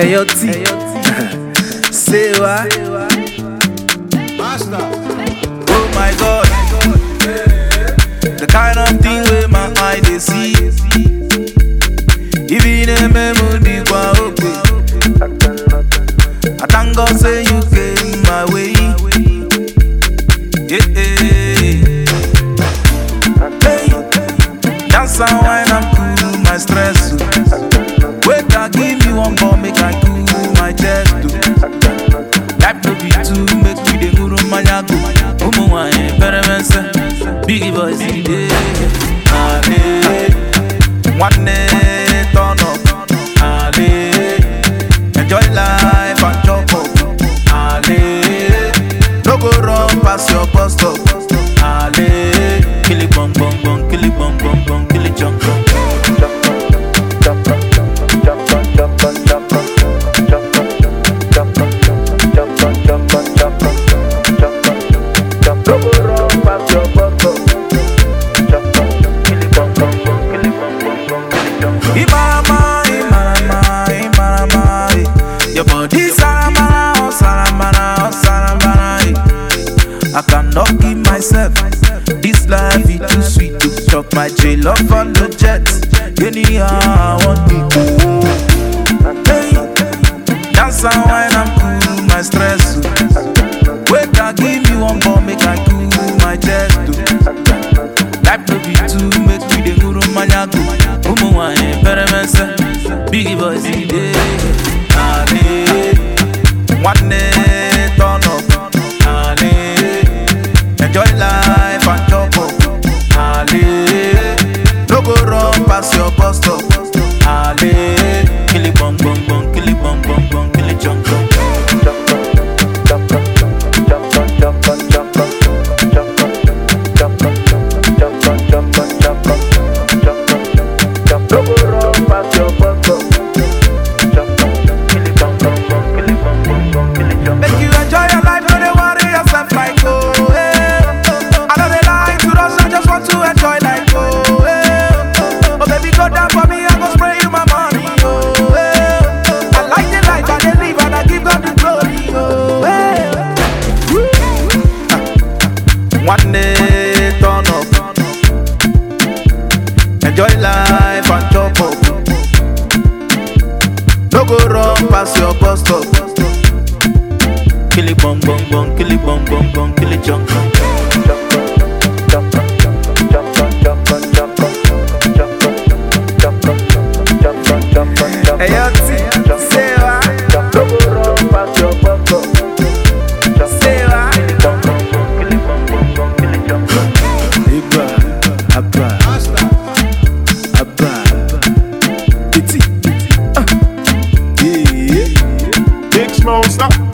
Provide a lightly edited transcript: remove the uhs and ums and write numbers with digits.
Ayo T. Say what? Master. Oh my God. The kind of thing where my eye they see. Even a memory kwa ope. I thank God say you came my way. Yeah, Hey, dance and wine and cool my stress. Wait, I give me one ball, make I cool my chest. Life no be too, make me the guru manyago. Umu wine, peremense, big boys in the day. One day, turn up. Enjoy life and chop up. No go run past your bus stop. Kill it bum bum bum, kill it bum bum bum, kill it jump bum. Your body salamana, oh salamana, oh salamana. I cannot give myself this life is too sweet to chop my jail off on the jet. Anyhow I want it. Hey, dance and wine and cool my stress. Wait, I give me one ball, make I cool my chest. Life no be too, make me the guru manyago. Umu wine, peremense, big boys in the day. One day, turn up. Enjoy life and chop up. No go run past your bus stop. Kill it bum bum bum, kill it bum bum bum, kill it jump bum. No go run past your bus stop. Make you enjoy your life, no dey worry yourself like oh. I know they lie to us, I just want to enjoy like oh. Oh baby, go down for me, I go spray you my money oh. I like the life I dey live and I give God the glory oh. One day, turn up. Enjoy life and chop up. No go run past your bus stop. Kill it bum bum bum, kill it bum bum bum, kill it jump bum. Ayo T, say what? No go run past your bus stop. Say what? Kill it bum bum bum, kill it jump bum. Abba, Big Smoke, stop.